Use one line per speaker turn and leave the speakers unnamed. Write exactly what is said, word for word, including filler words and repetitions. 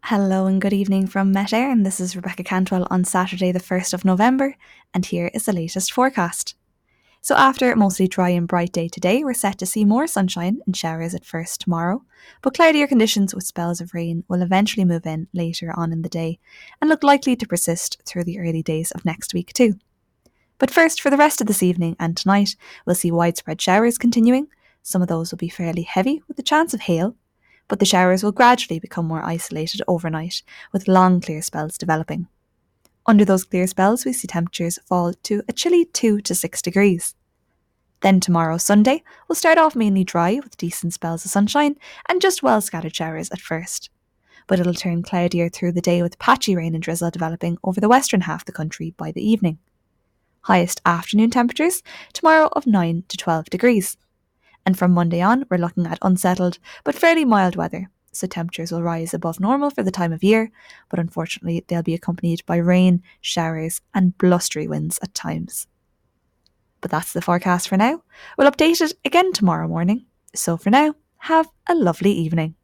Hello and good evening from Met Air, and this is Rebecca Cantwell on Saturday the first of November, and here is the latest forecast. So after a mostly dry and bright day today, we're set to see more sunshine and showers at first tomorrow, but cloudier conditions with spells of rain will eventually move in later on in the day and look likely to persist through the early days of next week too. But first, for the rest of this evening and tonight, we'll see widespread showers continuing. Some of those will be fairly heavy with a chance of hail, but the showers will gradually become more isolated overnight, with long clear spells developing. Under those clear spells, we see temperatures fall to a chilly two to six degrees. Then tomorrow, Sunday, will start off mainly dry with decent spells of sunshine and just well scattered showers at first. But it'll turn cloudier through the day with patchy rain and drizzle developing over the western half of the country by the evening. Highest afternoon temperatures tomorrow of nine to twelve degrees. And from Monday on, we're looking at unsettled but fairly mild weather, so temperatures will rise above normal for the time of year, but unfortunately they'll be accompanied by rain, showers and blustery winds at times. But that's the forecast for now. We'll update it again tomorrow morning. So for now, have a lovely evening.